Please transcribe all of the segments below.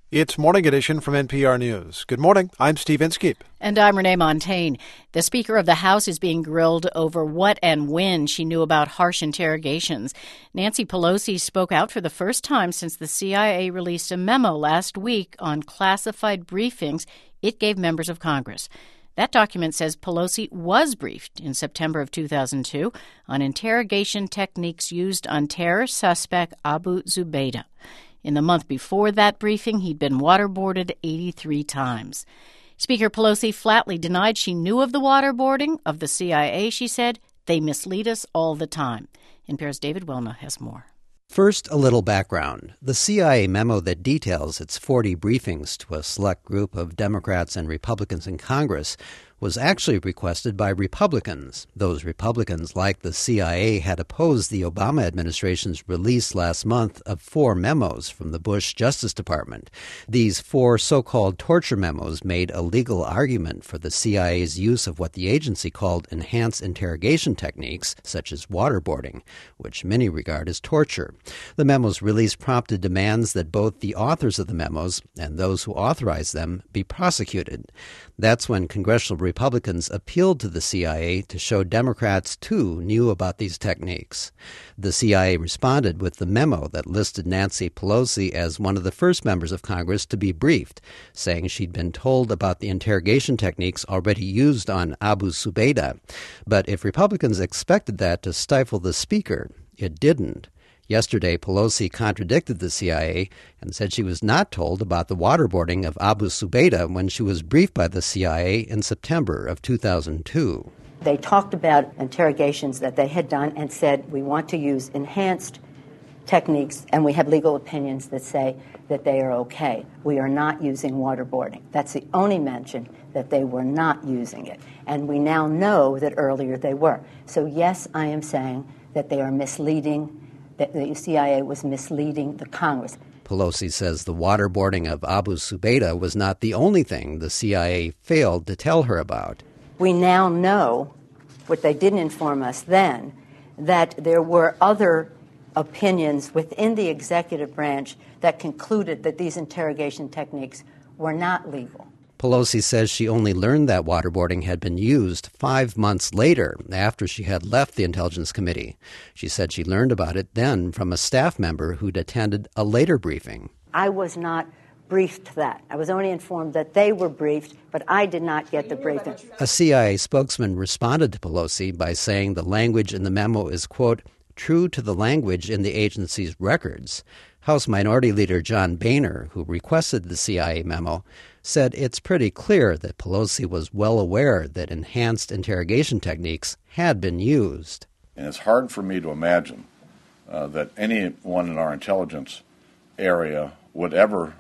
It's Morning Edition from NPR News. Good morning. I'm Steve Inskeep. And I'm Renee Montagne. The Speaker of the House is being grilled over what and when she knew about harsh interrogations. Nancy Pelosi spoke out for the first time since the CIA released a memo last week on classified briefings it gave members of Congress. That document says Pelosi was briefed in September of 2002 on interrogation techniques used on terror suspect Abu Zubaydah. In the month before that briefing, he'd been waterboarded 83 times. Speaker Pelosi flatly denied she knew of the waterboarding of the CIA. She said, "They mislead us all the time." NPR's David Wilna has more. First, a little background. The CIA memo that details its 40 briefings to a select group of Democrats and Republicans in Congress was actually requested by Republicans. Those Republicans, like the CIA, had opposed the Obama administration's release last month of 4 memos from the Bush Justice Department. These 4 so-called torture memos made a legal argument for the CIA's use of what the agency called enhanced interrogation techniques, such as waterboarding, which many regard as torture. The memos release prompted demands that both the authors of the memos and those who authorized them be prosecuted. That's when congressional Republicans appealed to the CIA to show Democrats, too, knew about these techniques. The CIA responded with the memo that listed Nancy Pelosi as one of the first members of Congress to be briefed, saying she'd been told about the interrogation techniques already used on Abu Zubaydah. But if Republicans expected that to stifle the Speaker, it didn't. Yesterday, Pelosi contradicted the CIA and said she was not told about the waterboarding of Abu Zubaydah when she was briefed by the CIA in September of 2002. They talked about interrogations that they had done and said, we want to use enhanced techniques, and we have legal opinions that say that they are okay. We are not using waterboarding. That's the only mention that they were not using it. And we now know that earlier they were. So yes, I am saying that they are misleading, that the CIA was misleading the Congress. Pelosi says the waterboarding of Abu Zubaydah was not the only thing the CIA failed to tell her about. We now know, what they didn't inform us then, that there were other opinions within the executive branch that concluded that these interrogation techniques were not legal. Pelosi says she only learned that waterboarding had been used 5 months later, after she had left the Intelligence Committee. She said she learned about it then from a staff member who'd attended a later briefing. I was not briefed that. I was only informed that they were briefed, but I did not get the briefing. A CIA spokesman responded to Pelosi by saying the language in the memo is, quote, true to the language in the agency's records. House Minority Leader John Boehner, who requested the CIA memo, said it's pretty clear that Pelosi was well aware that enhanced interrogation techniques had been used. And it's hard for me to imagine that anyone in our intelligence area would ever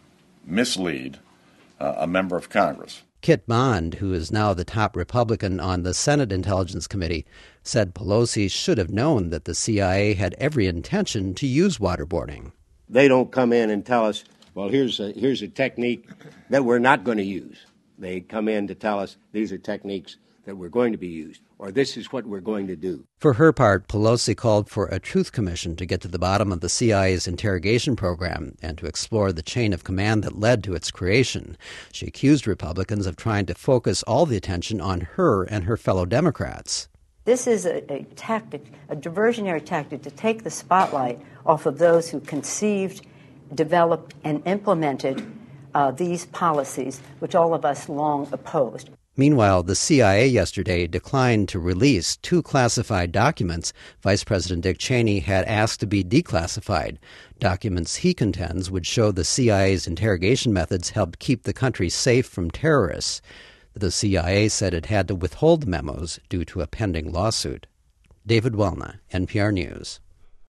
mislead a member of Congress. Kit Bond, who is now the top Republican on the Senate Intelligence Committee, said Pelosi should have known that the CIA had every intention to use waterboarding. They don't come in and tell us, well, here's a technique that we're not going to use. They come in to tell us these are techniques that we're going to be used, or this is what we're going to do. For her part, Pelosi called for a truth commission to get to the bottom of the CIA's interrogation program and to explore the chain of command that led to its creation. She accused Republicans of trying to focus all the attention on her and her fellow Democrats. This is a tactic, a diversionary tactic to take the spotlight off of those who conceived, developed, and implemented these policies, which all of us long opposed. Meanwhile, the CIA yesterday declined to release 2 classified documents Vice President Dick Cheney had asked to be declassified. Documents he contends would show the CIA's interrogation methods helped keep the country safe from terrorists. The CIA said it had to withhold the memos due to a pending lawsuit. David Wilna, NPR News.